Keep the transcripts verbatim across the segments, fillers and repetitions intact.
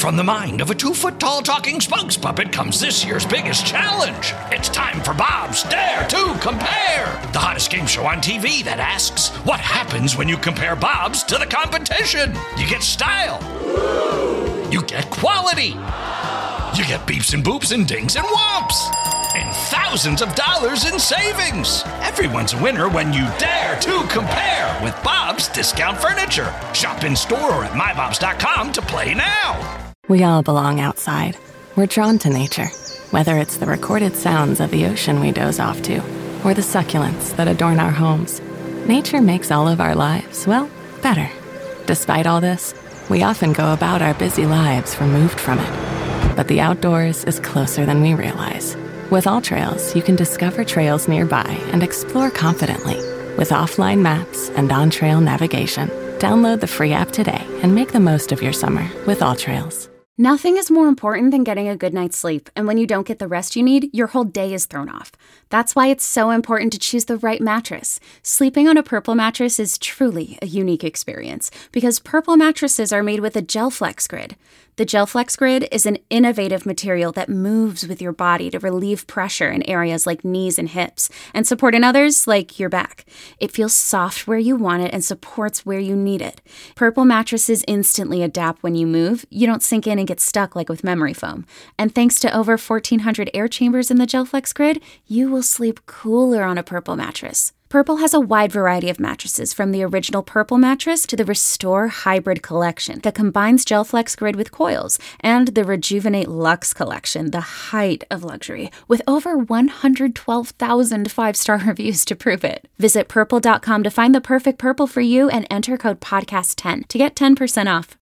From the mind of a two-foot-tall talking spokes puppet comes this year's biggest challenge. It's time for Bob's Dare to Compare, the hottest game show on T V that asks, what happens when you compare Bobs to the competition? You get style. You get quality. You get beeps and boops and dings and whomps. And thousands of dollars in savings. Everyone's a winner when you dare to compare with Bob's Discount Furniture. Shop in store or at my bobs dot com to play now. We all belong outside. We're drawn to nature, whether it's the recorded sounds of the ocean we doze off to, or the succulents that adorn our homes. Nature makes all of our lives, well, better. Despite all this, we often go about our busy lives removed from it. But the outdoors is closer than we realize. With AllTrails, you can discover trails nearby and explore confidently. With offline maps and on-trail navigation, download the free app today and make the most of your summer with AllTrails. Nothing is more important than getting a good night's sleep, and when you don't get the rest you need, your whole day is thrown off. That's why it's so important to choose the right mattress. Sleeping on a Purple mattress is truly a unique experience, because Purple mattresses are made with a GelFlex Grid. The GelFlex Grid is an innovative material that moves with your body to relieve pressure in areas like knees and hips, and support in others like your back. It feels soft where you want it and supports where you need it. Purple mattresses instantly adapt when you move. You don't sink in and get stuck like with memory foam. And thanks to over fourteen hundred air chambers in the GelFlex Grid, you will sleep cooler on a Purple mattress. Purple has a wide variety of mattresses, from the original Purple mattress to the Restore Hybrid collection that combines GelFlex Grid with coils, and the Rejuvenate Luxe collection, the height of luxury, with over one hundred twelve thousand five-star reviews to prove it. Visit purple dot com to find the perfect Purple for you and enter code podcast ten to get ten percent off.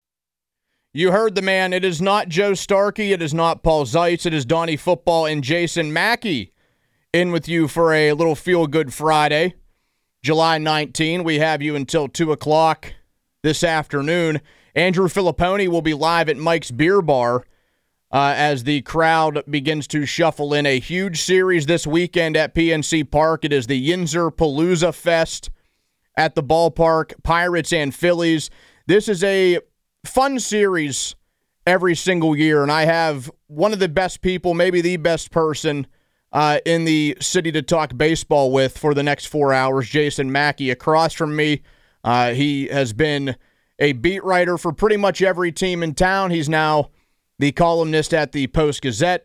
You heard the man. It is not Joe Starkey. It is not Paul Zeitz. It is Donnie Football and Jason Mackey in with you for a little feel-good Friday. July nineteenth, we have you until two o'clock this afternoon. Andrew Filipponi will be live at Mike's Beer Bar uh, as the crowd begins to shuffle in. A huge series this weekend at P N C Park. It is the Yinzer Palooza Fest at the ballpark, Pirates and Phillies. This is a fun series every single year, and I have one of the best people, maybe the best person, Uh, in the city to talk baseball with for the next four hours, Jason Mackey. Across from me, uh, he has been a beat writer for pretty much every team in town. He's now the columnist at the Post-Gazette.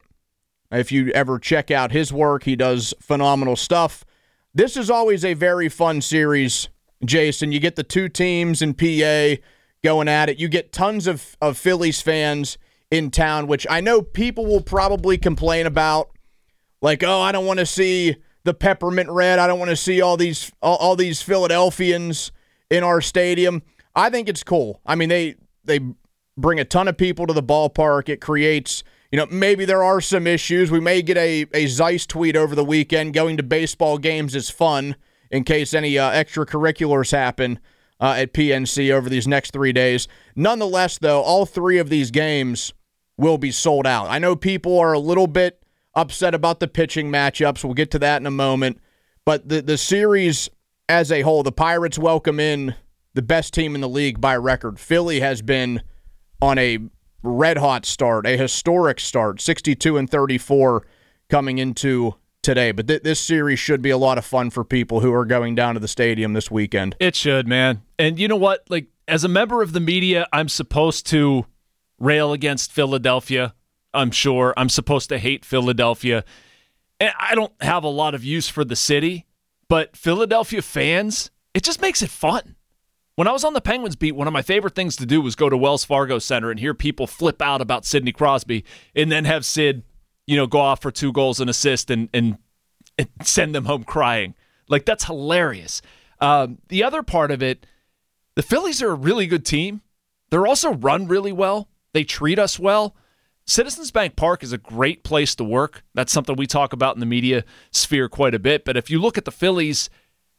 If you ever check out his work, he does phenomenal stuff. This is always a very fun series, Jason. You get the two teams in P A going at it. You get tons of, of Phillies fans in town, which I know people will probably complain about. Like, oh, I don't want to see the peppermint red. I don't want to see all these all, all these Philadelphians in our stadium. I think it's cool. I mean, they they bring a ton of people to the ballpark. It creates, you know, maybe there are some issues. We may get a, a Zeiss tweet over the weekend. Going to baseball games is fun in case any uh, extracurriculars happen uh, at P N C over these next three days. Nonetheless, though, all three of these games will be sold out. I know people are a little bit upset about the pitching matchups. We'll get to that in a moment. But the, the series as a whole, the Pirates welcome in the best team in the league by record. Philly has been on a red-hot start, a historic start, sixty-two and thirty-four coming into today. But th- this series should be a lot of fun for people who are going down to the stadium this weekend. It should, man. And you know what? Like, as a member of the media, I'm supposed to rail against Philadelphia. I'm sure I'm supposed to hate Philadelphia. And I don't have a lot of use for the city, but Philadelphia fans, it just makes it fun. When I was on the Penguins beat, one of my favorite things to do was go to Wells Fargo Center and hear people flip out about Sidney Crosby and then have Sid, you know, go off for two goals and assist and, and, and send them home crying. Like, that's hilarious. Um, the other part of it, the Phillies are a really good team. They're also run really well. They treat us well. Citizens Bank Park is a great place to work. That's something we talk about in the media sphere quite a bit. But if you look at the Phillies,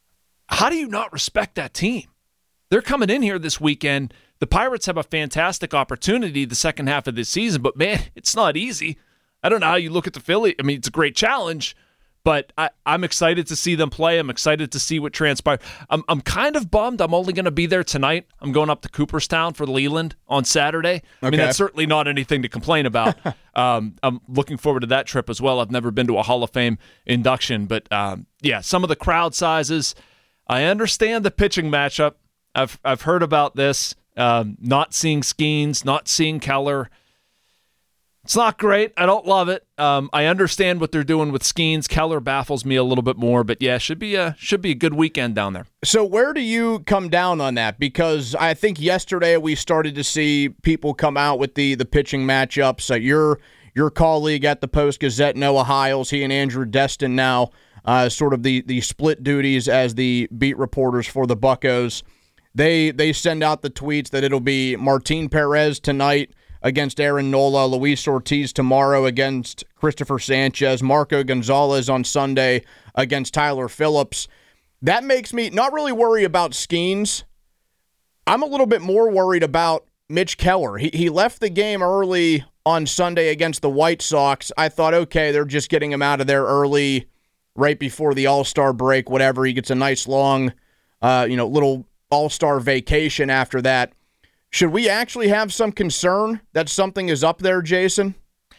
how do you not respect that team? They're coming in here this weekend. The Pirates have a fantastic opportunity the second half of this season, but man, it's not easy. I don't know how you look at the Phillies. I mean, it's a great challenge, But I, I'm excited to see them play. I'm excited to see what transpires. I'm I'm kind of bummed. I'm only going to be there tonight. I'm going up to Cooperstown for Leland on Saturday. Okay. I mean, that's certainly not anything to complain about. um, I'm looking forward to that trip as well. I've never been to a Hall of Fame induction. But, um, yeah, some of the crowd sizes. I understand the pitching matchup. I've, I've heard about this. Um, not seeing Skeens, not seeing Keller. It's not great. I don't love it. Um, I understand what they're doing with Skeens. Keller baffles me a little bit more, but yeah, should be a should be a good weekend down there. So where do you come down on that? Because I think yesterday we started to see people come out with the the pitching matchups. Uh, your your colleague at the Post-Gazette, Noah Hiles, he and Andrew Destin now uh, sort of the the split duties as the beat reporters for the Buccos. They they send out the tweets that it'll be Martin Perez tonight against Aaron Nola, Luis Ortiz tomorrow against Christopher Sanchez, Marco Gonzalez on Sunday against Tyler Phillips. That makes me not really worry about Skeens. I'm a little bit more worried about Mitch Keller. He he left the game early on Sunday against the White Sox. I thought, okay, they're just getting him out of there early, right before the All-Star break, whatever. He gets a nice long, uh, you know, little All-Star vacation after that. Should we actually have some concern that something is up there, Jason?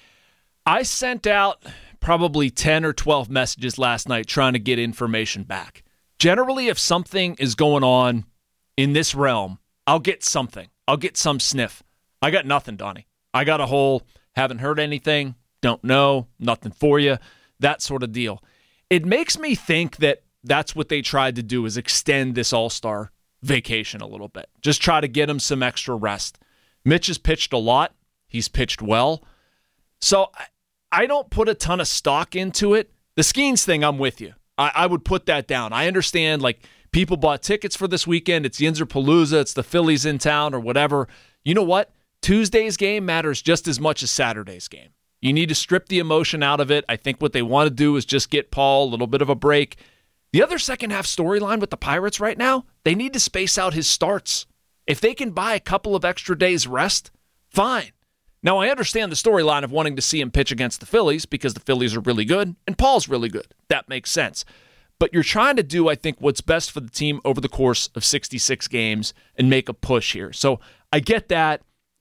I sent out probably ten or twelve messages last night trying to get information back. Generally, if something is going on in this realm, I'll get something. I'll get some sniff. I got nothing, Donnie. I got a whole, haven't heard anything, don't know, nothing for you, that sort of deal. It makes me think that that's what they tried to do, is extend this All-Star vacation a little bit. Just try to get him some extra rest. Mitch has pitched a lot. He's pitched well. So I don't put a ton of stock into it. The Skeens thing, I'm with you. I, I would put that down. I understand, like, people bought tickets for this weekend. It's Yinzer-Palooza. It's the Phillies in town or whatever. You know what? Tuesday's game matters just as much as Saturday's game. You need to strip the emotion out of it. I think what they want to do is just get Paul a little bit of a break. The other second half storyline with the Pirates right now, they need to space out his starts. If they can buy a couple of extra days rest, fine. Now, I understand the storyline of wanting to see him pitch against the Phillies because the Phillies are really good and Paul's really good. That makes sense. But you're trying to do, I think, what's best for the team over the course of sixty-six games and make a push here. So I get that.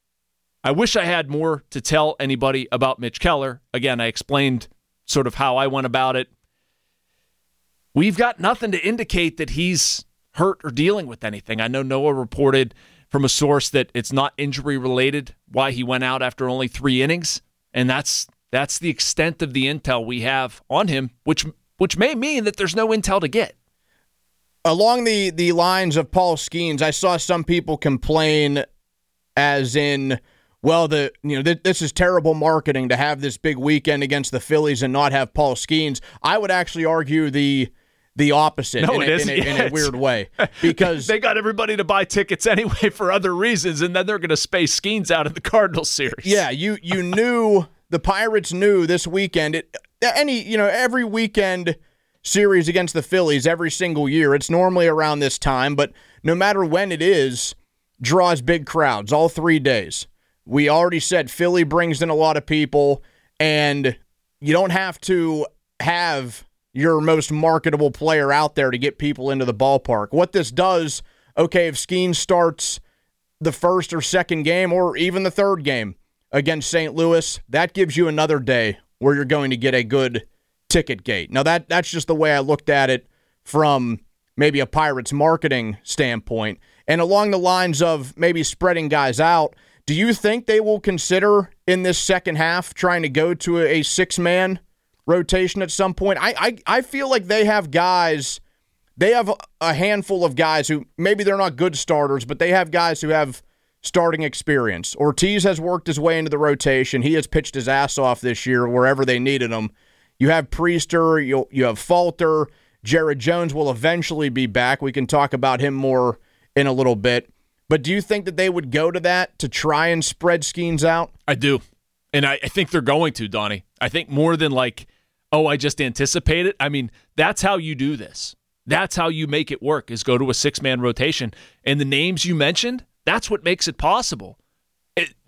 I wish I had more to tell anybody about Mitch Keller. Again, I explained sort of how I went about it. We've got nothing to indicate that he's hurt or dealing with anything. I know Noah reported from a source that it's not injury-related, why he went out after only three innings, and that's that's the extent of the intel we have on him, which which may mean that there's no intel to get. Along the, the lines of Paul Skeens, I saw some people complain as in, well, the you know th- this is terrible marketing to have this big weekend against the Phillies and not have Paul Skeens. I would actually argue the the opposite no, in, it a, isn't. in, a, in a weird way, because they got everybody to buy tickets anyway for other reasons, and then they're going to space Skeens out in the Cardinals series. Yeah, you you knew the Pirates knew this weekend. It, any you know every weekend series against the Phillies every single year. It's normally around this time, but no matter when it is, draws big crowds all three days. We already said Philly brings in a lot of people, and you don't have to have your most marketable player out there to get people into the ballpark. What this does, okay, if Skeens starts the first or second game or even the third game against Saint Louis, that gives you another day where you're going to get a good ticket gate. Now, that that's just the way I looked at it from maybe a Pirates marketing standpoint. And along the lines of maybe spreading guys out, do you think they will consider in this second half trying to go to a, a six-man rotation at some point? I, I I feel like they have guys, they have a handful of guys who maybe they're not good starters, but they have guys who have starting experience. Ortiz has worked his way into the rotation. He has pitched his ass off this year wherever they needed him. You have Priester, you you have Falter, Jared Jones will eventually be back. We can talk about him more in a little bit. But do you think that they would go to that to try and spread Skeens out? I do. And I, I think they're going to, Donnie. I think more than like, oh, I just anticipate it. I mean, that's how you do this. That's how you make it work, is go to a six-man rotation. And the names you mentioned, that's what makes it possible. It,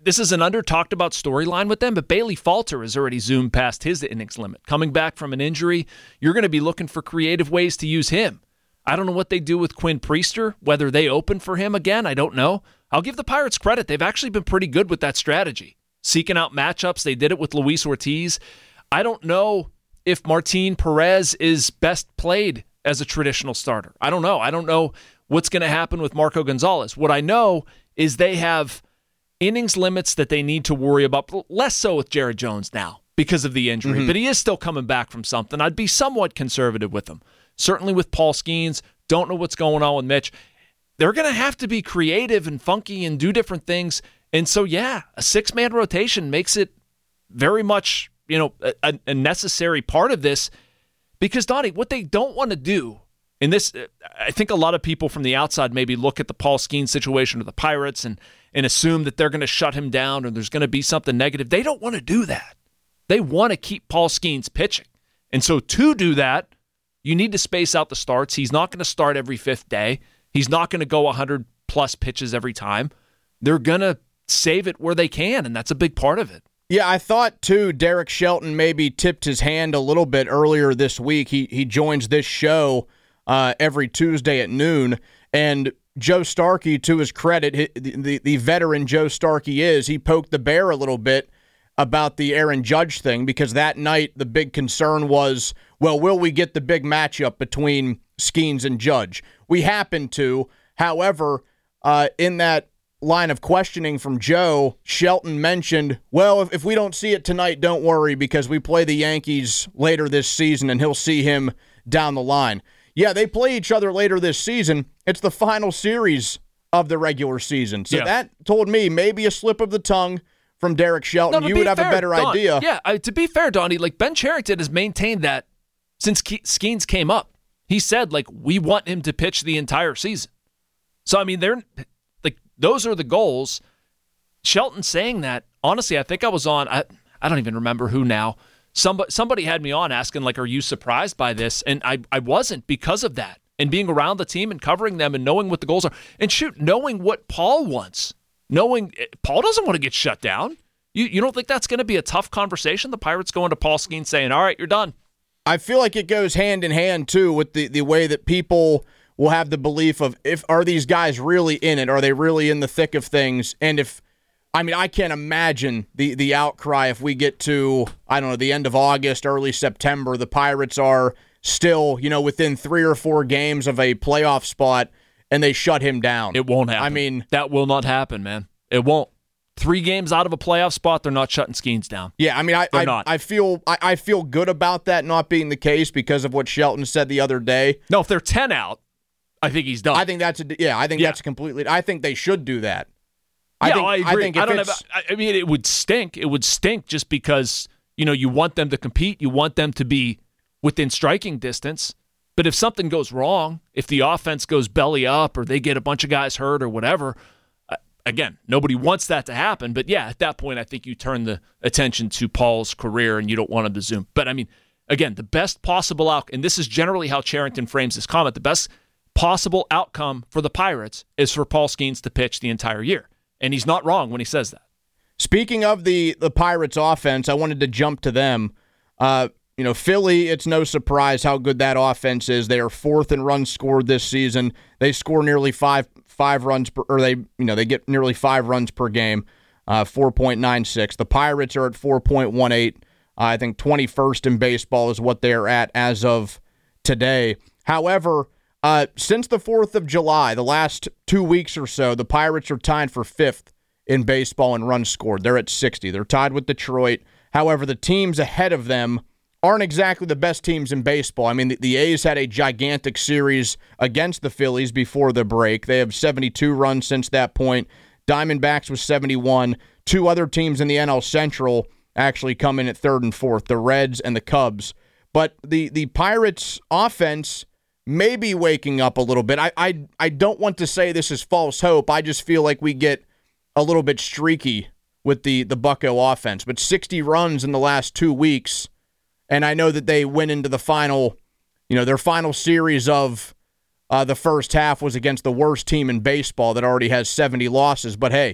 this is an under-talked about storyline with them, but Bailey Falter has already zoomed past his innings limit. Coming back from an injury, you're going to be looking for creative ways to use him. I don't know what they do with Quinn Priester, whether they open for him again, I don't know. I'll give the Pirates credit. They've actually been pretty good with that strategy. Seeking out matchups, they did it with Luis Ortiz. I don't know if Martin Perez is best played as a traditional starter. I don't know. I don't know what's going to happen with Marco Gonzalez. What I know is they have innings limits that they need to worry about, less so with Jared Jones now because of the injury, mm-hmm. but he is still coming back from something. I'd be somewhat conservative with him. Certainly with Paul Skeens, don't know what's going on with Mitch. They're going to have to be creative and funky and do different things. And so, yeah, a six-man rotation makes it very much, you know, a, a necessary part of this because, Donnie, what they don't want to do in this, I think a lot of people from the outside maybe look at the Paul Skeens situation of the Pirates and, and assume that they're going to shut him down or there's going to be something negative. They don't want to do that. They want to keep Paul Skeens pitching. And so to do that, you need to space out the starts. He's not going to start every fifth day. He's not going to go one hundred plus pitches every time. They're going to save it where they can, and that's a big part of it. Yeah, I thought, too, Derek Shelton maybe tipped his hand a little bit earlier this week. He he joins this show uh, every Tuesday at noon, and Joe Starkey, to his credit, the, the, the veteran Joe Starkey is, he poked the bear a little bit about the Aaron Judge thing because that night the big concern was, well, will we get the big matchup between Skeens and Judge? We happened to. However, uh, in that line of questioning from Joe, Shelton mentioned, well, if, if we don't see it tonight, don't worry because we play the Yankees later this season and he'll see him down the line. Yeah, they play each other later this season. It's the final series of the regular season. So yeah. That told me maybe a slip of the tongue from Derek Shelton. No, you would have fair, a better Don, idea. Yeah, uh, to be fair, Donnie, like Ben Cherington has maintained that since Ke- Skeens came up. He said, like, we want him to pitch the entire season. So, I mean, they're like, those are the goals. Shelton saying that, honestly, I think I was on, I, I don't even remember who now. Somebody, somebody had me on asking, like, are you surprised by this? And I, I wasn't because of that. And being around the team and covering them and knowing what the goals are. And shoot, knowing what Paul wants. Knowing Paul doesn't want to get shut down. You you don't think that's going to be a tough conversation? The Pirates going to Paul Skeens saying, all right, you're done. I feel like it goes hand in hand, too, with the, the way that people will have the belief of, if are these guys really in it? Are they really in the thick of things? And if, I mean, I can't imagine the, the outcry if we get to, I don't know, the end of August, early September, the Pirates are still, you know, within three or four games of a playoff spot, and they shut him down. It won't happen. I mean, that will not happen, man. It won't. Three games out of a playoff spot, they're not shutting Skeens down. Yeah, I mean, I I, I feel I, I feel good about that not being the case because of what Shelton said the other day. No, if they're ten out, I think he's done. I think that's a, yeah. I think yeah. that's completely. I think they should do that. I yeah, think, I agree. I, think if I don't it's, have. I mean, it would stink. It would stink just because you know you want them to compete. You want them to be within striking distance. But if something goes wrong, if the offense goes belly up or they get a bunch of guys hurt or whatever. Again, nobody wants that to happen, but yeah, at that point, I think you turn the attention to Paul's career and you don't want him to zoom. But I mean, again, the best possible outcome, and this is generally how Cherington frames his comment, the best possible outcome for the Pirates is for Paul Skeens to pitch the entire year. And he's not wrong when he says that. Speaking of the, the Pirates offense, I wanted to jump to them. Uh, you know, Philly, it's no surprise how good that offense is. They are fourth in runs scored this season. They score nearly five five runs per, or they you know they get nearly five runs per game, uh, four point nine six. The Pirates are at four point one eight. Uh, I think twenty-first in baseball is what they're at as of today. However, uh, since the fourth of July, the last two weeks or so, the Pirates are tied for fifth in baseball in runs scored. They're at sixty. They're tied with Detroit. However, the teams ahead of them aren't exactly the best teams in baseball. I mean, the, the A's had a gigantic series against the Phillies before the break. They have seventy-two runs since that point. Diamondbacks was seventy-one. Two other teams in the N L Central actually come in at third and fourth, the Reds and the Cubs. But the, the Pirates' offense may be waking up a little bit. I, I I don't want to say this is false hope. I just feel like we get a little bit streaky with the, the Bucco offense. But sixty runs in the last two weeks. And I know that they went into the final, you know, their final series of uh, the first half was against the worst team in baseball that already has seventy losses. But hey,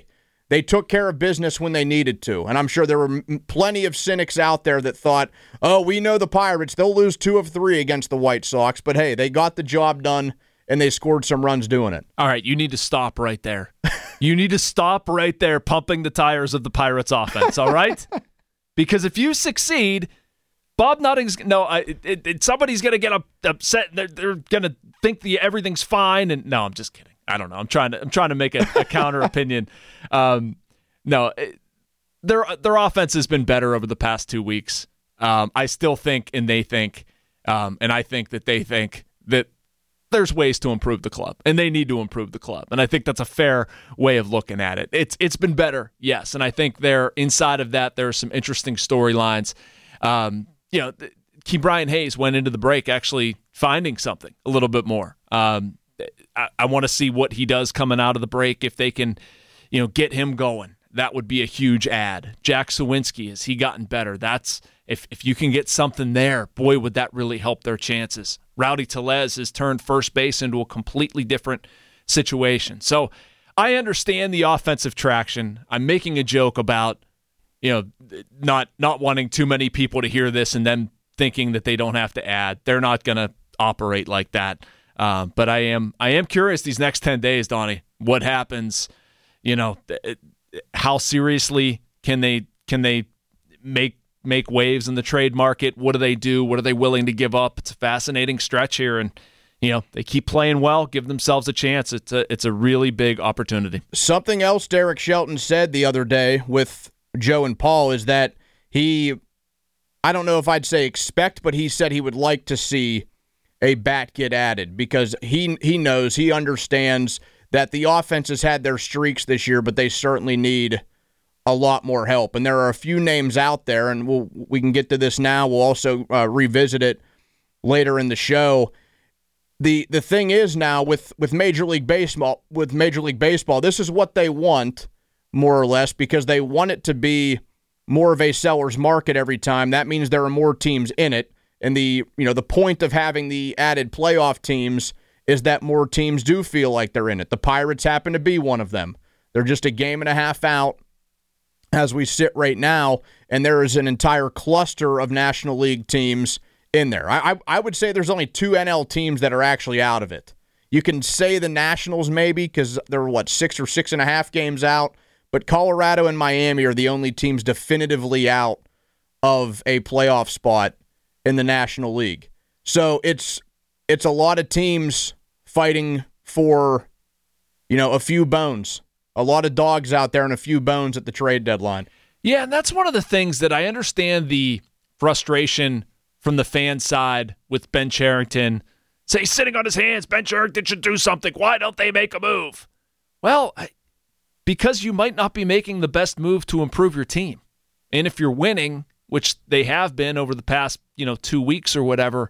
They took care of business when they needed to. And I'm sure there were m- plenty of cynics out there that thought, oh, we know the Pirates, they'll lose two of three against the White Sox. But hey, they got the job done, and they scored some runs doing it. All right, you need to stop right there. You need to stop right there pumping the tires of the Pirates offense, all right? Because if you succeed, Bob Nutting's no, I, it, it, somebody's going to get up, upset. They're, they're going to think the everything's fine. And no, I'm just kidding. I don't know. I'm trying to I'm trying to make a, a counter opinion. Um, no, it, their their offense has been better over the past two weeks. Um, I still think, and they think, um, and I think that they think that there's ways to improve the club, and they need to improve the club. And I think that's a fair way of looking at it. It's it's been better, yes, and I think there inside of that there are some interesting storylines. Um, you know, Ke'Bryan Hayes went into the break actually finding something a little bit more. Um, I, I want to see what he does coming out of the break. If they can, you know, get him going, that would be a huge add. Jack Sawinski, has he gotten better? That's if if you can get something there, boy, would that really help their chances. Rowdy Tellez has turned first base into a completely different situation. So I understand the offensive traction. I'm making a joke about, you know, not not wanting too many people to hear this and then thinking that they don't have to add. They're not going to operate like that. Uh, but I am I am curious these next ten days, Donnie, what happens, you know, it, how seriously can they can they make make waves in the trade market? What do they do? What are they willing to give up? It's a fascinating stretch here, and you know, they keep playing well, give themselves a chance. It's a it's a really big opportunity. Something else Derek Shelton said the other day with Joe and Paul is that he, I don't know if I'd say expect, but he said he would like to see a bat get added because he he knows, he understands that the offense has had their streaks this year, but they certainly need a lot more help. And there are a few names out there, and we'll, we can get to this now. We'll also uh, revisit it later in the show. The the thing is now with, with Major League Baseball, with Major League Baseball, this is what they want, more or less, because they want it to be more of a seller's market every time. That means there are more teams in it. And the you know the point of having the added playoff teams is that more teams do feel like they're in it. The Pirates happen to be one of them. They're just a game and a half out as we sit right now, and there is an entire cluster of National League teams in there. I, I, I would say there's only two N L teams that are actually out of it. You can say the Nationals maybe because they're, what, six or six and a half games out, but Colorado and Miami are the only teams definitively out of a playoff spot in the National League. So it's it's a lot of teams fighting for, you know, a few bones. A lot of dogs out there and a few bones at the trade deadline. Yeah, and that's one of the things that I understand the frustration from the fan side with Ben Cherington. Say, sitting on his hands, Ben Cherington should do something. Why don't they make a move? Well, because you might not be making the best move to improve your team. And if you're winning, which they have been over the past, you know, two weeks or whatever,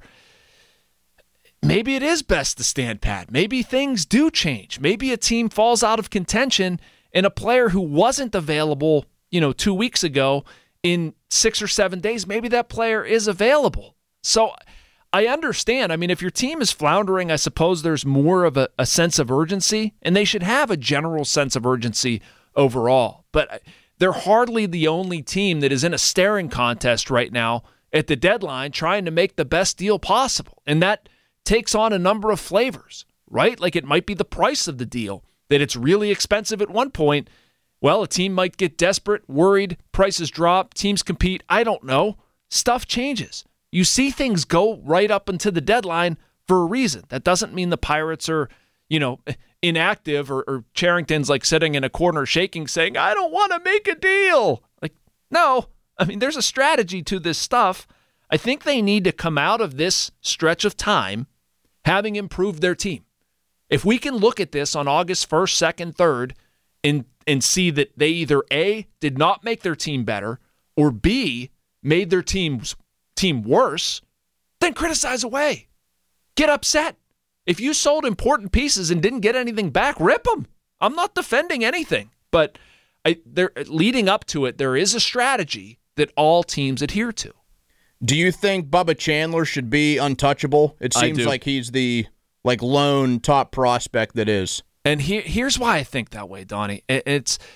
maybe it is best to stand pat. Maybe things do change. Maybe a team falls out of contention and a player who wasn't available, you know, two weeks ago in six or seven days, maybe that player is available. So I understand. I mean, if your team is floundering, I suppose there's more of a, a sense of urgency, and they should have a general sense of urgency overall. But they're hardly the only team that is in a staring contest right now at the deadline trying to make the best deal possible. And that takes on a number of flavors, right? Like it might be the price of the deal, that it's really expensive at one point. Well, a team might get desperate, worried, prices drop, teams compete. I don't know. Stuff changes. You see things go right up until the deadline for a reason. That doesn't mean the Pirates are, you know, inactive or, or Cherington's like sitting in a corner shaking saying, I don't want to make a deal. Like, no. I mean, there's a strategy to this stuff. I think they need to come out of this stretch of time having improved their team. If we can look at this on August first, second, third, and and see that they either A, did not make their team better, or B, made their team's team worse, then criticize away. Get upset. If you sold important pieces and didn't get anything back, rip them. I'm not defending anything. But I, there, leading up to it, there is a strategy that all teams adhere to. Do you think Bubba Chandler should be untouchable? It seems like he's the like lone top prospect that is. And here, here's why I think that way, Donnie. It's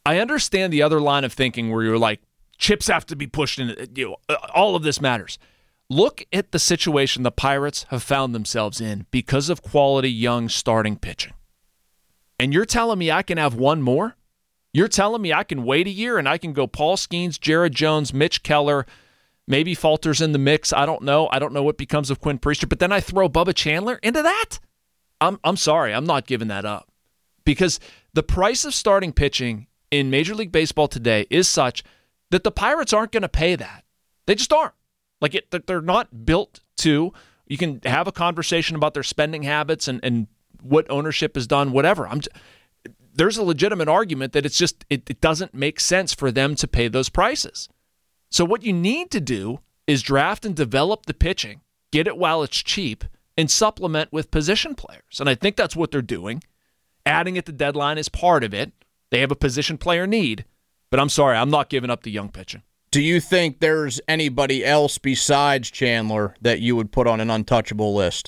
I understand the other line of thinking where you're like, chips have to be pushed in. You know, all of this matters. Look at the situation the Pirates have found themselves in because of quality young starting pitching. And you're telling me I can have one more? You're telling me I can wait a year and I can go Paul Skeens, Jared Jones, Mitch Keller, maybe Falter's in the mix. I don't know. I don't know what becomes of Quinn Priester. But then I throw Bubba Chandler into that? I'm I'm sorry. I'm not giving that up. Because the price of starting pitching in Major League Baseball today is such that the Pirates aren't going to pay that. They just aren't. Like, it, they're not built to. You can have a conversation about their spending habits and, and what ownership has done, whatever. I'm just, there's a legitimate argument that it's just it, it doesn't make sense for them to pay those prices. So what you need to do is draft and develop the pitching, get it while it's cheap, and supplement with position players. And I think that's what they're doing. Adding at the deadline is part of it. They have a position player need. But I'm sorry, I'm not giving up the young pitching. Do you think there's anybody else besides Chandler that you would put on an untouchable list?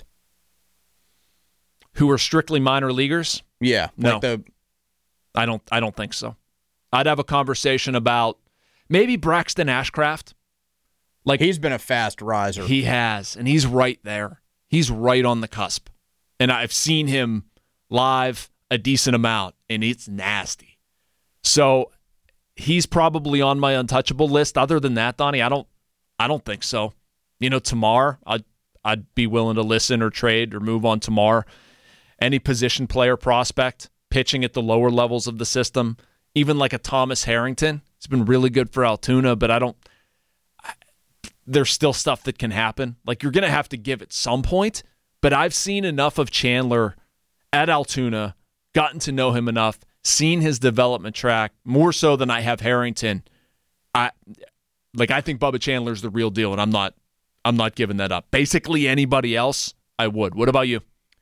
Who are strictly minor leaguers? Yeah. No. Like the... I don't I don't think so. I'd have a conversation about maybe Braxton Ashcraft. Like, he's been a fast riser. He has, and he's right there. He's right on the cusp. And I've seen him live a decent amount, and it's nasty. So he's probably on my untouchable list. Other than that, Donnie, I don't I don't think so. You know, Tamar, I'd, I'd be willing to listen or trade or move on Tamar. Any position player prospect, pitching at the lower levels of the system, even like a Thomas Harrington. He's been really good for Altoona, but I don't I, there's still stuff that can happen. Like, you're going to have to give at some point, but I've seen enough of Chandler at Altoona, gotten to know him enough, seen his development track more so than I have Harrington. I like I think Bubba Chandler's the real deal, and I'm not I'm not giving that up. Basically anybody else, I would. What about you?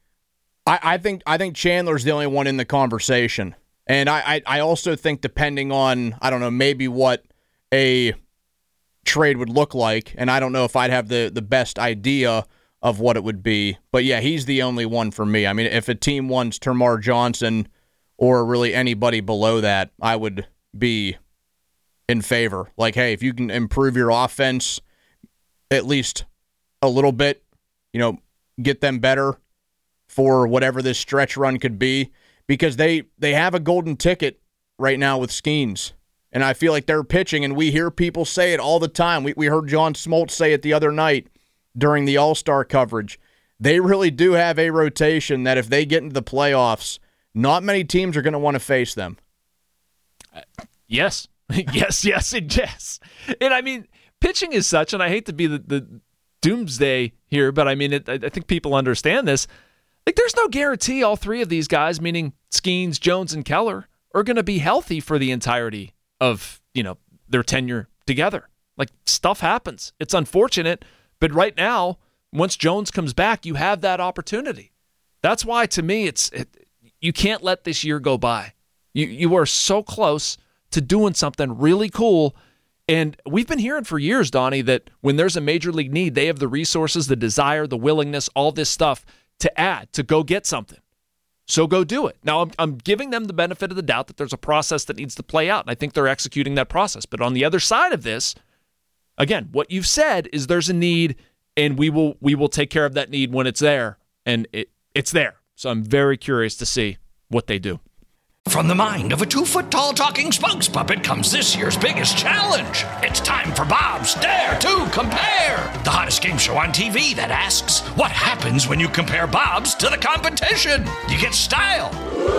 I, I think I think Chandler's the only one in the conversation. And I, I, I also think depending on, I don't know, maybe what a trade would look like, and I don't know if I'd have the, the best idea of what it would be. But yeah, he's the only one for me. I mean, if a team wants Termarr Johnson or really anybody below that, I would be in favor. Like, hey, if you can improve your offense at least a little bit, you know, get them better for whatever this stretch run could be, because they, they have a golden ticket right now with Skeens. And I feel like they're pitching, and we hear people say it all the time. We we heard John Smoltz say it the other night during the All-Star coverage. They really do have a rotation that if they get into the playoffs, not many teams are going to want to face them. Uh, yes. yes, yes, and yes. And I mean, pitching is such, and I hate to be the, the doomsday here, but I mean, it, I think people understand this. Like, there's no guarantee all three of these guys, meaning Skeens, Jones, and Keller, are going to be healthy for the entirety of, you know, their tenure together. Like, stuff happens. It's unfortunate, but right now, once Jones comes back, you have that opportunity. That's why, to me, it's it, you can't let this year go by. You you are so close to doing something really cool. And we've been hearing for years, Donnie, that when there's a major league need, they have the resources, the desire, the willingness, all this stuff to add, to go get something. So go do it. Now, I'm, I'm giving them the benefit of the doubt that there's a process that needs to play out, and I think they're executing that process. But on the other side of this, again, what you've said is there's a need, and we will we will take care of that need when it's there, and it it's there. So I'm very curious to see what they do. From the mind of a two-foot-tall talking spokes puppet comes this year's biggest challenge. It's time for Bob's Dare to Compare, the hottest game show on T V that asks, what happens when you compare Bob's to the competition? You get style.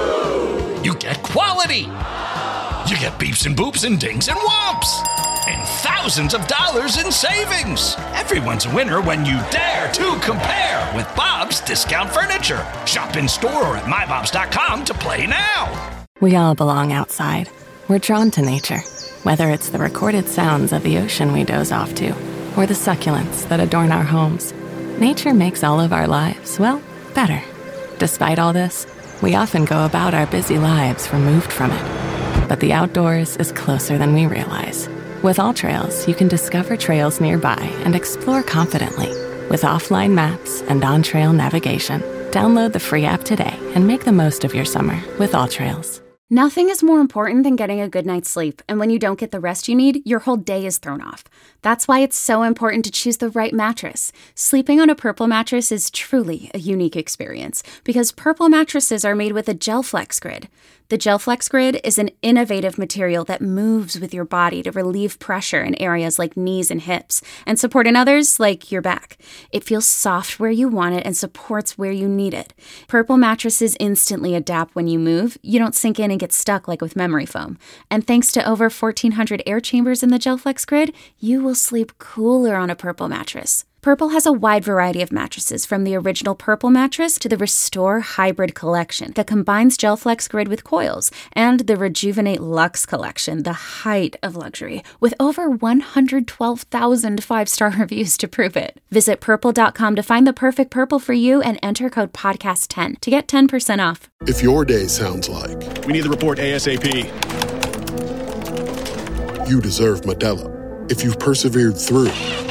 You get quality. You get beeps and boops and dings and whomps. And thousands of dollars in savings. Everyone's a winner when you dare to compare with Bob's Discount Furniture. Shop in store or at my bobs dot com to play now. We all belong outside. We're drawn to nature, whether it's the recorded sounds of the ocean we doze off to, or the succulents that adorn our homes. Nature makes all of our lives, well, better. Despite all this, we often go about our busy lives removed from it. But the outdoors is closer than we realize. With AllTrails, you can discover trails nearby and explore confidently. With offline maps and on-trail navigation, download the free app today and make the most of your summer with AllTrails. Nothing is more important than getting a good night's sleep, and when you don't get the rest you need, your whole day is thrown off. That's why it's so important to choose the right mattress. Sleeping on a Purple mattress is truly a unique experience because Purple mattresses are made with a GelFlex Grid. The GelFlex Grid is an innovative material that moves with your body to relieve pressure in areas like knees and hips and support in others like your back. It feels soft where you want it and supports where you need it. Purple mattresses instantly adapt when you move. You don't sink in and get stuck like with memory foam. And thanks to over fourteen hundred air chambers in the GelFlex Grid, you will sleep cooler on a Purple mattress. Purple has a wide variety of mattresses, from the original Purple mattress to the Restore Hybrid collection that combines GelFlex Grid with coils, and the Rejuvenate Luxe collection, the height of luxury, with over one hundred twelve thousand five-star reviews to prove it. Visit purple dot com to find the perfect Purple for you and enter code podcast ten to get ten percent off. If your day sounds like, we need the report ASAP, you deserve Modelo. If you've persevered through,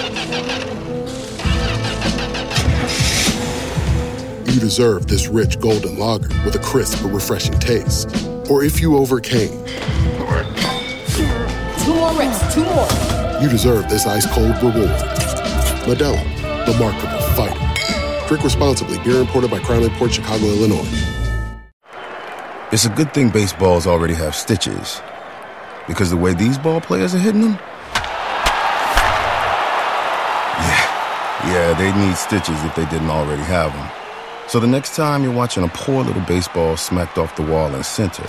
you deserve this rich golden lager with a crisp but refreshing taste. Or if you overcame. Two more reps, two more. You deserve this ice-cold reward. Modelo, the Markable Fighter. Drink responsibly. Beer imported by Crown Imports, Chicago, Illinois. It's a good thing baseballs already have stitches. Because the way these ball players are hitting them? Yeah, yeah, they'd need stitches if they didn't already have them. So the next time you're watching a poor little baseball smacked off the wall in center,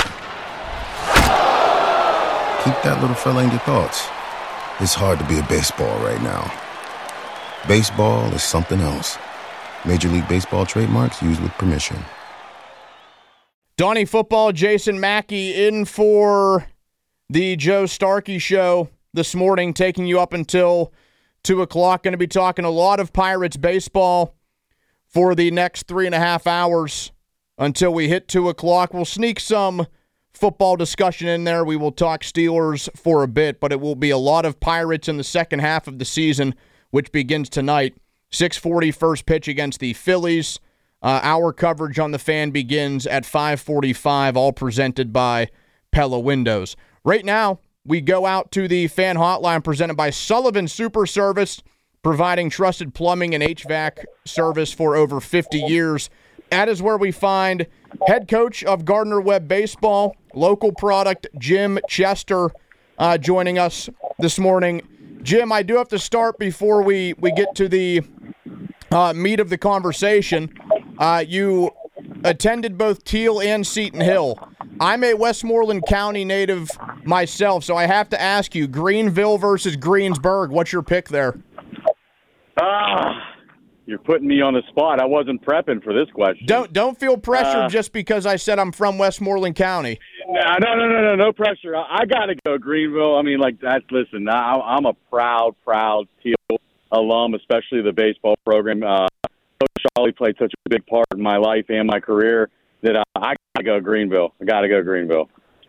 keep that little fella in your thoughts. It's hard to be a baseball right now. Baseball is something else. Major League Baseball trademarks used with permission. Donnie Football, Jason Mackey in for the Joe Starkey Show this morning, taking you up until two o'clock. Going to be talking a lot of Pirates baseball for the next three and a half hours until we hit two o'clock. We'll sneak some football discussion in there. We will talk Steelers for a bit, but it will be a lot of Pirates in the second half of the season, which begins tonight. six forty first pitch against the Phillies. Uh, our coverage on the Fan begins at five forty-five, all presented by Pella Windows. Right now, we go out to the Fan Hotline presented by Sullivan Super Service, providing trusted plumbing and H V A C service for over fifty years. That is where we find head coach of Gardner-Webb Baseball, local product, Jim Chester, uh, joining us this morning. Jim, I do have to start before we, we get to the uh, meat of the conversation. Uh, you attended both Teal and Seton Hill. I'm a Westmoreland County native myself, so I have to ask you, Greenville versus Greensburg, what's your pick there? Ah, you're putting me on the spot. I wasn't prepping for this question. Don't don't feel pressured uh, just because I said I'm from Westmoreland County. No, no, no, no, no, no pressure. I, I got to go Greenville. I mean, like that's listen. I, I'm a proud, proud Teal alum, especially the baseball program. Uh, Coach Shawley played such a big part in my life and my career that I, I got to go Greenville. I got to go Greenville.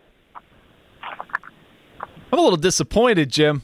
I'm a little disappointed, Jim.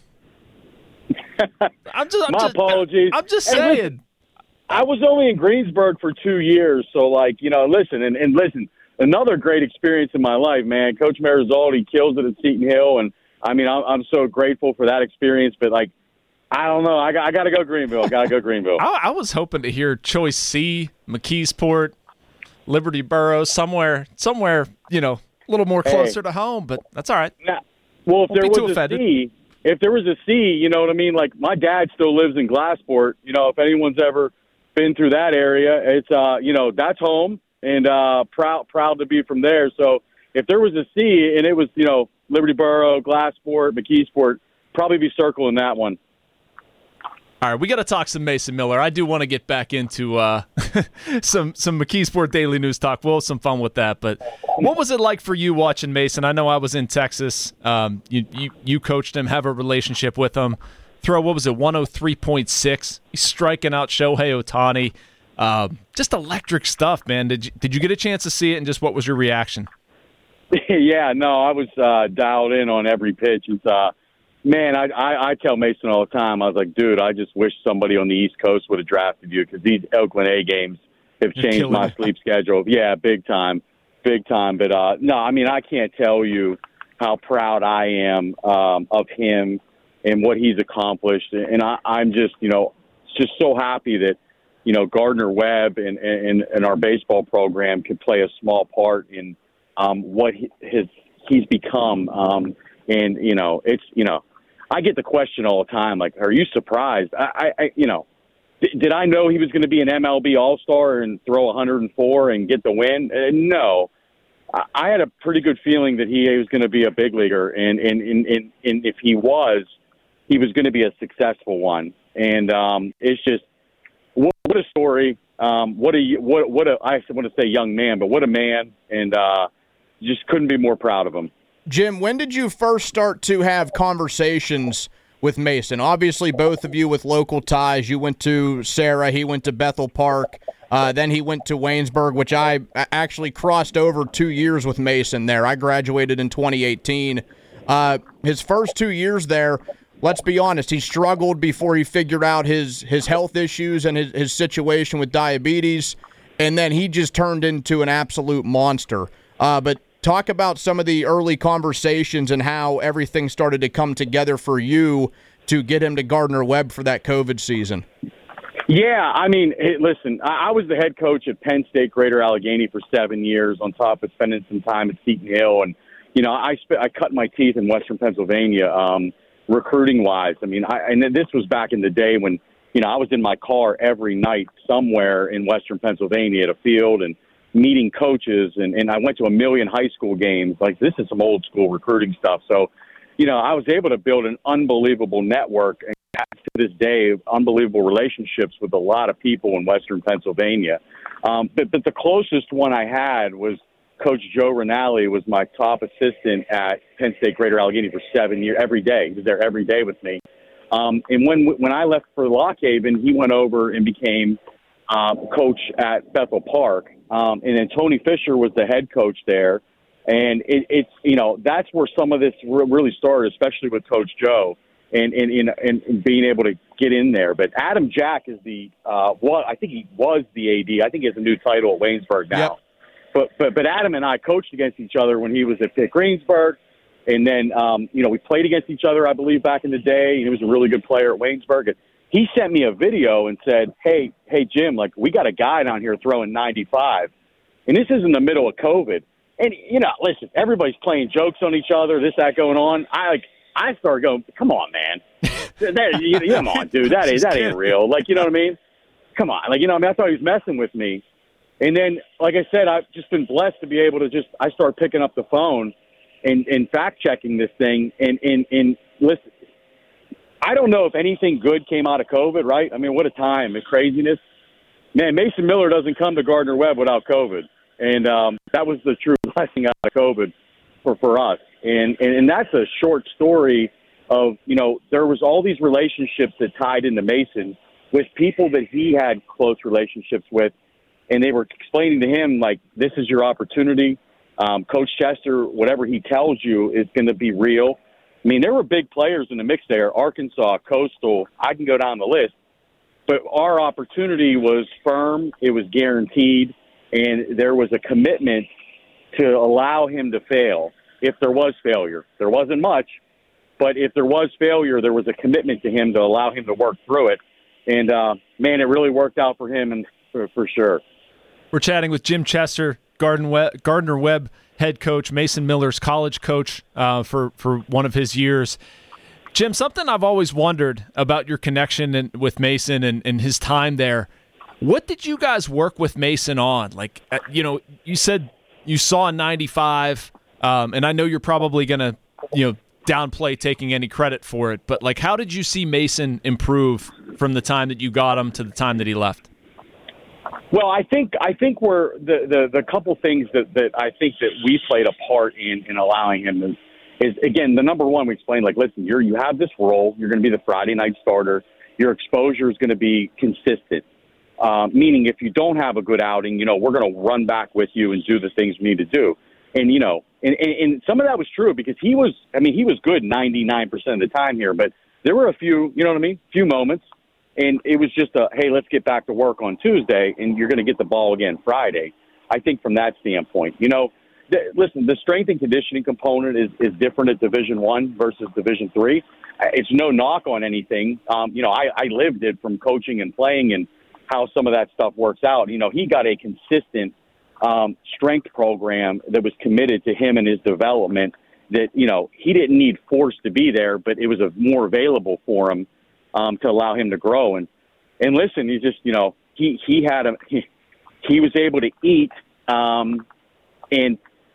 I'm just, I'm My just, apologies. I'm just Hey, saying. listen, I was only in Greensburg for two years, so like you know, listen and, and listen. Another great experience in my life, man. Coach Marizaldi kills it at Seton Hill, and I mean, I'm, I'm so grateful for that experience. But like, I don't know, I got, I got to go Greenville. Got to go Greenville. I, I was hoping to hear Choice C, McKeesport, Liberty Borough, somewhere, somewhere, you know, a little more closer Hey. to home. But that's all right. Now, well, if Won't there be too was a offended. C, if there was a C, you know what I mean? Like my dad still lives in Glassport. You know, if anyone's ever been through that area, it's uh, you know, that's home, and uh, proud proud to be from there. So if there was a C and it was, you know, Liberty Borough, Glassport, McKeesport, probably be circling that one. All right, we got to talk some Mason Miller. I do want to get back into uh, some some McKeesport Daily News talk. We'll have some fun with that. But what was it like for you watching Mason? I know I was in Texas. Um, you, you you coached him, have a relationship with him. Throw, what was it, one oh three point six? He's striking out Shohei Ohtani. Um, just electric stuff, man. Did you, did you get a chance to see it, and just what was your reaction? Yeah, no, I was uh, dialed in on every pitch. It's, uh, man, I, I, I tell Mason all the time, I was like, dude, I just wish somebody on the East Coast would have drafted you because these Oakland A games have You're changed killing my it. sleep schedule. Yeah, big time. big time. But uh, no, I mean, I can't tell you how proud I am um, of him and what he's accomplished. And I, I'm just, you know, just so happy that, you know, Gardner Webb and, and, and our baseball program could play a small part in um, what he, his he's become. Um, and, you know, it's, you know, I get the question all the time, like, are you surprised? I, I you know, th- did I know he was going to be an M L B All-Star and throw one hundred four and get the win? Uh, no. I, I had a pretty good feeling that he was going to be a big leaguer. And, and, and, and, and if he was, he was going to be a successful one. And um, it's just, what, what a story. Um, what a, what, what a, I want to say young man, but what a man. And uh, just couldn't be more proud of him. Jim, when did you first start to have conversations with Mason? Obviously, both of you with local ties. You went to Sarah, he went to Bethel Park, uh, then he went to Waynesburg, which I actually crossed over two years with Mason there. I graduated in twenty eighteen. Uh, his first two years there, let's be honest, he struggled before he figured out his, his health issues and his, his situation with diabetes, and then he just turned into an absolute monster. Uh, but talk about some of the early conversations and how everything started to come together for you to get him to Gardner Webb for that COVID season. Yeah, I mean, hey, listen, I, I was the head coach at Penn State Greater Allegheny for seven years on top of spending some time at Seton Hill. And, you know, I sp- I cut my teeth in Western Pennsylvania um, recruiting-wise. I mean, I, and this was back in the day when, you know, I was in my car every night somewhere in Western Pennsylvania at a field and meeting coaches, and, and I went to a million high school games. Like, this is some old school recruiting stuff. So, you know, I was able to build an unbelievable network and to this day, unbelievable relationships with a lot of people in Western Pennsylvania. Um, but, but the closest one I had was Coach Joe Rinaldi was my top assistant at Penn State Greater Allegheny for seven years, every day. He was there every day with me. Um, and when, when I left for Lock Haven, he went over and became uh, coach at Bethel Park. Um, and then Tony Fisher was the head coach there. And it, it's, you know, that's where some of this re- really started, especially with Coach Joe and, and, and, and being able to get in there. But Adam Jack is the, uh, what I think he was the A D. I think he has a new title at Waynesburg now. Yep. But, but, but Adam and I coached against each other when he was at Pitt Greensburg. And then, um, you know, we played against each other, I believe, back in the day. He was a really good player at Waynesburg. And he sent me a video and said, hey, hey, Jim, like, we got a guy down here throwing ninety-five. And this is in the middle of COVID. And, you know, listen, everybody's playing jokes on each other, this, that going on. I like, I started going, come on, man. that, you, come on, dude. That, is, that ain't real. Like, you know what I mean? Come on. Like, you know, I mean, I thought he was messing with me. And then, like I said, I've just been blessed to be able to just – I started picking up the phone and, and fact-checking this thing. And, and, and listen, I don't know if anything good came out of COVID, right? I mean, what a time, the craziness. Man, Mason Miller doesn't come to Gardner Webb without COVID. And um, that was the true blessing out of COVID for, for us. And, and and that's a short story of, you know, there was all these relationships that tied into Mason with people that he had close relationships with. And they were explaining to him, like, this is your opportunity. Um, Coach Chester, whatever he tells you is going to be real. I mean, there were big players in the mix there, Arkansas, Coastal. I can go down the list. But our opportunity was firm. It was guaranteed. And there was a commitment to allow him to fail if there was failure. There wasn't much, but if there was failure, there was a commitment to him to allow him to work through it. And, uh, man, it really worked out for him and for, for sure. We're chatting with Jim Chester, Gardner Webb head coach, Mason Miller's college coach uh, for, for one of his years. Jim, something I've always wondered about your connection in, with Mason and, and his time there. What did you guys work with Mason on? Like, you know, you said you saw a ninety-five, um, and I know you're probably going to, you know, downplay taking any credit for it, but, like, how did you see Mason improve from the time that you got him to the time that he left? Well, I think I think we're the, the, the couple things that, that I think that we played a part in, in allowing him is, is, again, the number one we explained, like, listen, you're, you have this role. You're going to be the Friday night starter. Your exposure is going to be consistent. Uh, meaning if you don't have a good outing, you know, we're going to run back with you and do the things we need to do. And, you know, and, and, and some of that was true because he was, I mean, he was good ninety-nine percent of the time here, but there were a few, you know what I mean, few moments. And it was just a, hey, let's get back to work on Tuesday, and you're going to get the ball again Friday. I think from that standpoint, you know, th- listen, the strength and conditioning component is, is different at Division One versus Division Three. It's no knock on anything. Um, you know, I, I lived it from coaching and playing and how some of that stuff works out. You know, he got a consistent um, strength program that was committed to him and his development that, you know, he didn't need force to be there, but it was a, more available for him um, to allow him to grow. And, and listen, he just, you know, he, he had a, he, he was able to eat um, and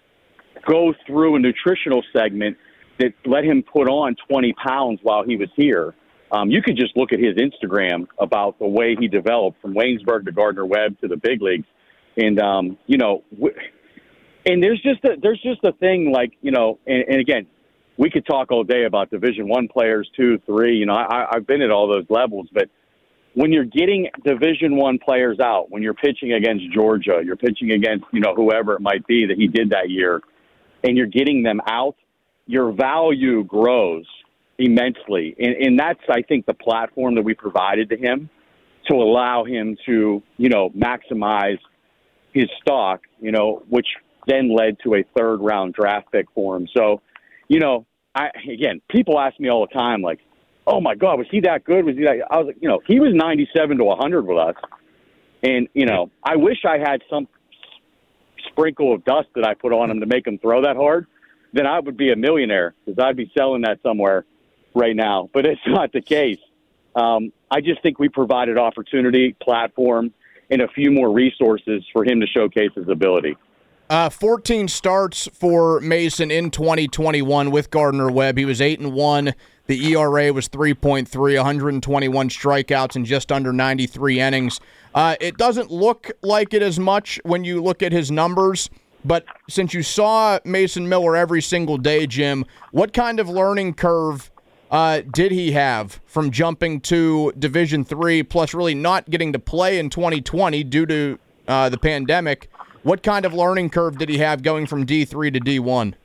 go through a nutritional segment that let him put on twenty pounds while he was here. Um, you could just look at his Instagram about the way he developed from Waynesburg to Gardner-Webb to the big leagues. And, um, you know, w- and there's just a, there's just a thing like, you know, and, and again, we could talk all day about Division One players, two, three, you know, I, I've been at all those levels, but when you're getting Division One players out, when you're pitching against Georgia, you're pitching against, you know, whoever it might be that he did that year, and you're getting them out, your value grows immensely. And, and that's, I think, the platform that we provided to him to allow him to, you know, maximize his stock, you know, which then led to a third round draft pick for him. So, you know, I, again, people ask me all the time, like, oh my God, was he that good? Was he that? I was like, you know, he was ninety-seven to one hundred with us. And, you know, I wish I had some sprinkle of dust that I put on him to make him throw that hard. Then I would be a millionaire because I'd be selling that somewhere right now. But it's not the case. Um, I just think we provided opportunity, platform, and a few more resources for him to showcase his ability. Uh, fourteen starts for Mason in twenty twenty-one with Gardner-Webb. He was eight and one. The E R A was three point three, one hundred twenty-one strikeouts and just under ninety-three innings. Uh, it doesn't look like it as much when you look at his numbers, but since you saw Mason Miller every single day, Jim, what kind of learning curve uh, did he have from jumping to Division Three, plus really not getting to play in twenty twenty due to uh, the pandemic? What kind of learning curve did he have going from D three to D one?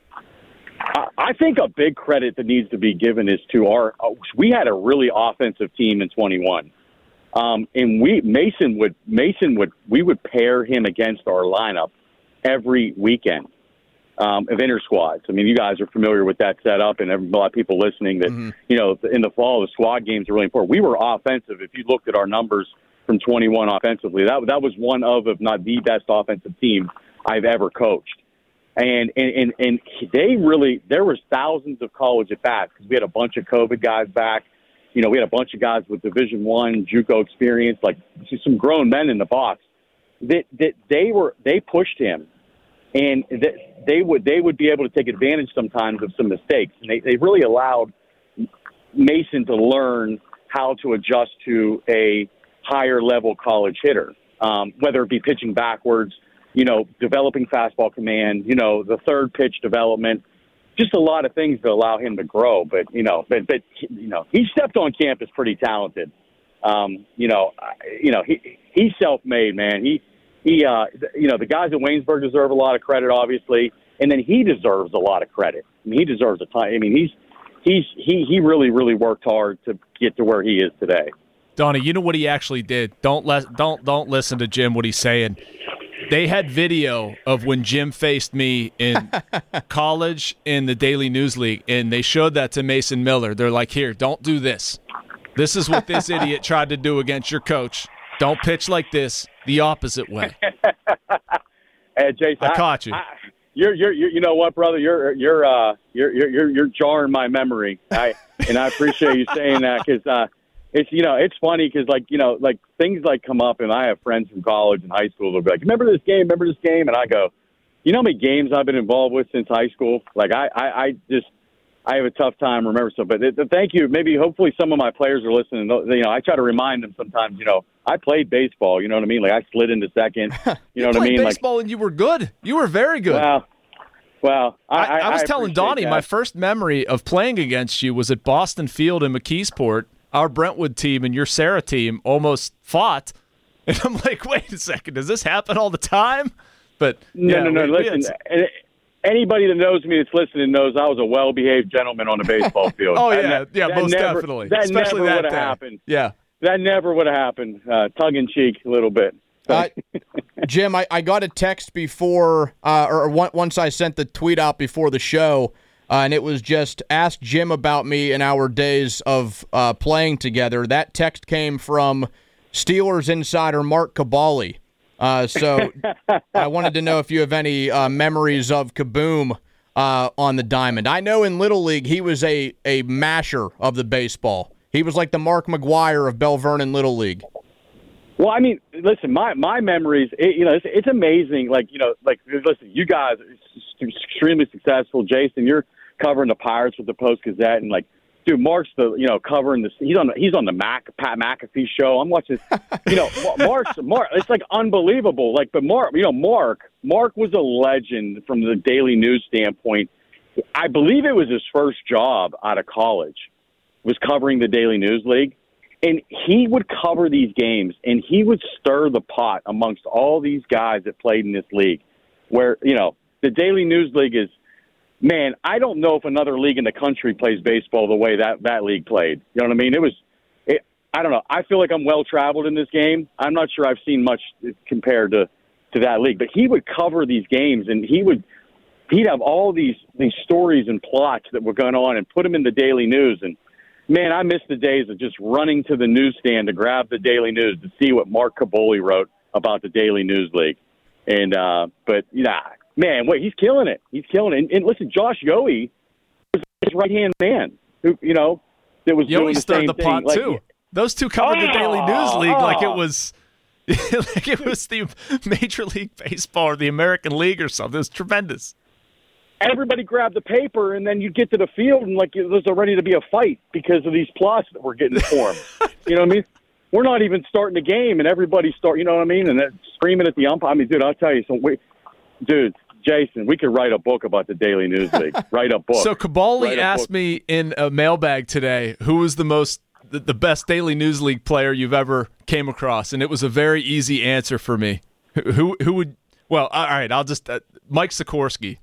I think a big credit that needs to be given is to our – we had a really offensive team in twenty-one. Um, and we Mason would Mason would we would pair him against our lineup every weekend um, of inter squads. I mean, you guys are familiar with that setup, and a lot of people listening that mm-hmm. you know in the fall the squad games are really important. We were offensive. If you looked at our numbers from twenty-one offensively, that that was one of, if not the best offensive team I've ever coached. And and and, and they really there was thousands of college at bats because we had a bunch of COVID guys back. You know, we had a bunch of guys with Division One JUCO experience, like some grown men in the box. That that they were they pushed him, and that they would they would be able to take advantage sometimes of some mistakes. And they they really allowed Mason to learn how to adjust to a higher level college hitter, um, whether it be pitching backwards, you know, developing fastball command, you know, the third pitch development. Just a lot of things to allow him to grow, but you know, but but you know, he stepped on campus pretty talented. Um, you know, you know, he he's self-made, man. He he, uh, you know, the guys at Waynesburg deserve a lot of credit, obviously, and then he deserves a lot of credit. I mean, he deserves a ton. I mean, he's he's he he really really worked hard to get to where he is today. Donnie, you know what he actually did? Don't let don't don't listen to Jim what he's saying. They had video of when Jim faced me in college in the Daily News League, and they showed that to Mason Miller. They're like, here, don't do this. This is what this idiot tried to do against your coach. Don't pitch like this, the opposite way. Hey, Jason, I caught you. I, I, you're, you're, you're, you know what, brother? You're, you're, uh, you're, you're, you're jarring my memory. I, and I appreciate you saying that because, uh, It's, you know, it's funny because, like, you know, like things like come up, and I have friends from college and high school that'll be like, remember this game, remember this game? And I go, you know how many games I've been involved with since high school? Like, I, I, I just, I have a tough time remembering stuff. But it, thank you. Maybe, hopefully some of my players are listening. You know, I try to remind them sometimes, you know, I played baseball, you know what I mean? Like, I slid into second, you, you know what I mean? You played baseball like, and you were good. You were very good. Well, well I, I, I was I telling Donnie, that. my first memory of playing against you was at Boston Field in McKeesport. Our Brentwood team and your Sarah team almost fought. And I'm like, wait a second, does this happen all the time? But No, yeah, no, no, we, listen, we had... anybody that knows me that's listening knows I was a well-behaved gentleman on the baseball field. oh, yeah, that, yeah, that most never, definitely. That Especially never that would have day. happened. Yeah. That never would have happened, uh, tongue-in-cheek a little bit. Uh, Jim, I, I got a text before, uh, or one, once I sent the tweet out before the show, uh, and it was just, ask Jim about me in our days of uh, playing together. That text came from Steelers insider Mark Kaboly. Uh, so I wanted to know if you have any uh, memories of Kaboom uh, on the diamond. I know in Little League he was a, a masher of the baseball. He was like the Mark McGuire of Bell Vernon Little League. Well, I mean, listen, my my memories, it, you know, it's, it's amazing. Like, you know, like, listen, you guys are extremely successful. Jason, you're covering the Pirates with the Post-Gazette, and, like, dude, Mark's the, you know, covering this. He's on the, he's on the Mac, Pat McAfee show. I'm watching, you know, Mark's, Mark, it's, like, unbelievable. Like, but Mark, you know, Mark, Mark was a legend from the Daily News standpoint. I believe it was his first job out of college, was covering the Daily News League. And he would cover these games, and he would stir the pot amongst all these guys that played in this league where, you know, the Daily News League is, man, I don't know if another league in the country plays baseball the way that, that league played. You know what I mean? It was, it, I don't know. I feel like I'm well-traveled in this game. I'm not sure I've seen much compared to, to that league. But he would cover these games, and he would, he'd have all these, these stories and plots that were going on and put them in the Daily News. And, man, I miss the days of just running to the newsstand to grab the Daily News to see what Mark Kaboly wrote about the Daily News League. And, uh, but, yeah, man, wait, he's killing it. He's killing it. And, and listen, Josh Yohe was his right-hand man who, you know, that was Yohe doing the stirred same the thing. pot, Like, too. Those two covered oh, the Daily News League oh. like it was like it was the Major League Baseball or the American League or something. It was tremendous. Everybody grabbed the paper, and then you get to the field, and, like, there's already to be a fight because of these plots that we're getting formed. You know what I mean? We're not even starting the game, and everybody start, you know what I mean? And they're screaming at the umpire. I mean, dude, I'll tell you, so we, dude, Jason, we could write a book about the Daily News League. Write a book. So Kaboly Write a asked book. me in a mailbag today, who was the most, the, the best Daily News League player you've ever came across, and it was a very easy answer for me. Who, who, who would? Well, all right, I'll just uh, Mike Sikorsky.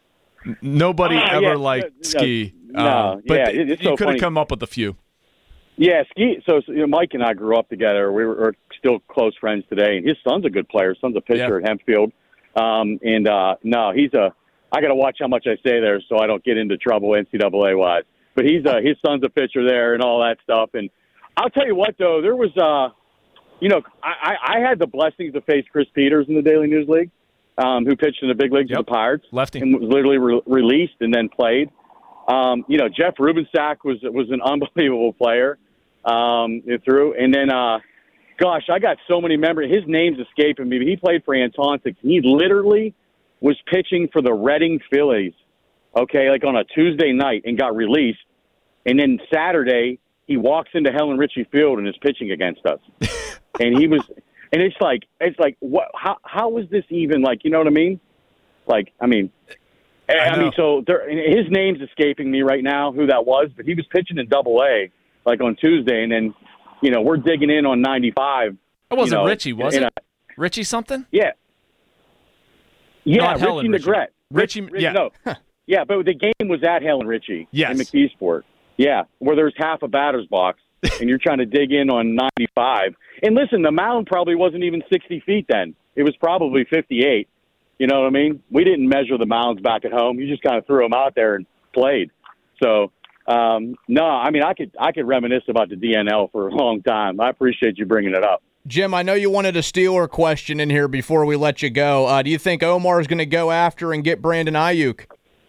Nobody Ah, ever yeah, liked no, Ski, no, um, but yeah, th- it's you so could have funny. come up with a few. Yeah, Ski. So, so you know, Mike and I grew up together. We were, we're still close friends today. And his son's a good player. His son's a pitcher Yeah. at Hempfield. Um, and uh, no, he's a. I got to watch how much I say there so I don't get into trouble N C double A wise. But he's a, his son's a pitcher there and all that stuff. And I'll tell you what, though, there was, uh, you know, I, I had the blessings to face Chris Peters in the Daily News League. Um, who pitched in the big leagues Yep. with the Pirates, Lefty. and was literally re- released and then played. Um, you know, Jeff Rubensack was was an unbelievable player um, through, and then, uh, gosh, I got so many memories. His name's escaping me, but he played for Antontic. He literally was pitching for the Reading Phillies, okay, like on a Tuesday night, and got released, and then Saturday he walks into Helen Ritchie Field and is pitching against us, and he was. And it's like, it's like, what? How how was this even, like, you know what I mean? Like, I mean, I, I mean, so there, his name's escaping me right now, who that was, but he was pitching in Double A, like on Tuesday, and then, you know, we're digging in on ninety-five. It wasn't you know, Richie, was in it? a- Richie something? Yeah, yeah, Not Richie Helen Ritchie. Negrete. Richie, Rich- yeah. no, yeah, but the game was at Helen Ritchie Yes. in McKeesport. Yeah, where there's half a batter's box, and you're trying to dig in on ninety-five. And listen, the mound probably wasn't even sixty feet then. It was probably fifty-eight. You know what I mean? We didn't measure the mounds back at home. You just kind of threw them out there and played. So, um, no, I mean, I could I could reminisce about the D N L for a long time. I appreciate you bringing it up. Jim, I know you wanted a Steeler question in here before we let you go. Uh, do you think Omar is going to go after and get Brandon Ayuk?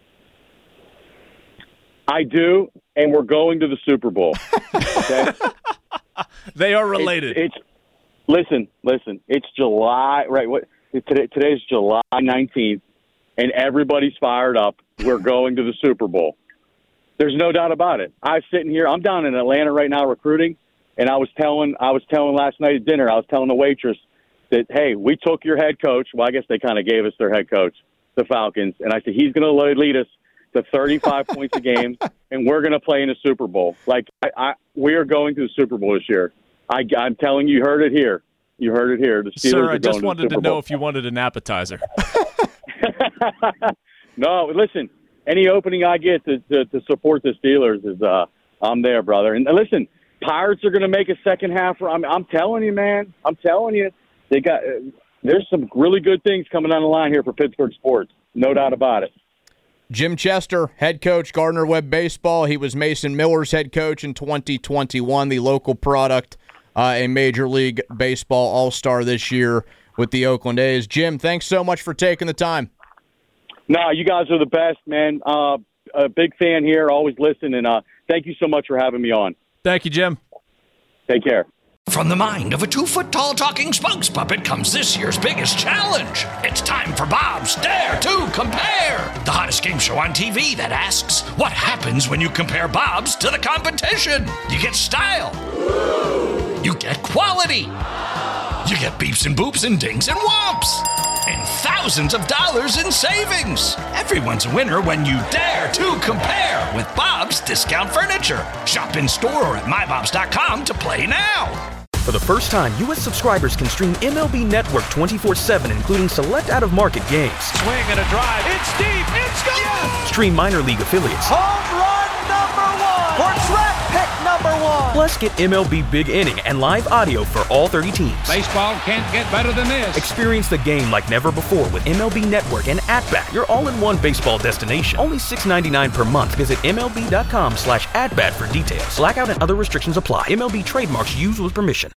I do, and we're going to the Super Bowl. Okay? They are related. It's, it's listen, listen. It's July, right? What today? Today's July nineteenth, and everybody's fired up. We're going to the Super Bowl. There's no doubt about it. I'm sitting here. I'm down in Atlanta right now recruiting, and I was telling, I was telling last night at dinner. I was telling the waitress that, hey, we took your head coach. Well, I guess they kind of gave us their head coach, the Falcons, and I said he's going to lead us to thirty-five points a game, and we're going to play in a Super Bowl. Like, I, I, we are going to the Super Bowl this year. I, I'm telling you, you heard it here. You heard it here. The Steelers Sir, are I just going wanted to, to the Super know Bowl. if you wanted an appetizer. No, listen, any opening I get to, to, to support the Steelers is uh, I'm there, brother. And listen, Pirates are going to make a second half. I'm, I'm telling you, man. I'm telling you. they got there's some really good things coming down the line here for Pittsburgh sports, no doubt about it. Jim Chester, head coach, Gardner-Webb Baseball. He was Mason Miller's head coach in twenty twenty-one, the local product, uh, a Major League Baseball All-Star this year with the Oakland A's. Jim, thanks so much for taking the time. No, you guys are the best, man. Uh, a big fan here, always listen, and uh, thank you so much for having me on. Thank you, Jim. Take care. From the mind of a two-foot-tall talking spokes puppet comes this year's biggest challenge. It's time for Bob's Dare to Compare, the hottest game show on T V that asks, what happens when you compare Bob's to the competition? You get style. You get quality. You get beeps and boops and dings and whomps. And thousands of dollars in savings. Everyone's a winner when you dare to compare with Bob's Discount Furniture. Shop in store or at my bobs dot com to play now. For the first time, U S subscribers can stream M L B Network twenty-four seven, including select out-of-market games. Swing and a drive. It's deep. It's gone. Yes. Stream minor league affiliates. Home run number one. Or draft pick number one. Plus, get M L B Big Inning and live audio for all thirty teams. Baseball can't get better than this. Experience the game like never before with M L B Network and At-Bat, your all-in-one baseball destination. Only six dollars and ninety-nine cents per month. Visit MLB.com slash at-bat for details. Blackout and other restrictions apply. M L B trademarks used with permission.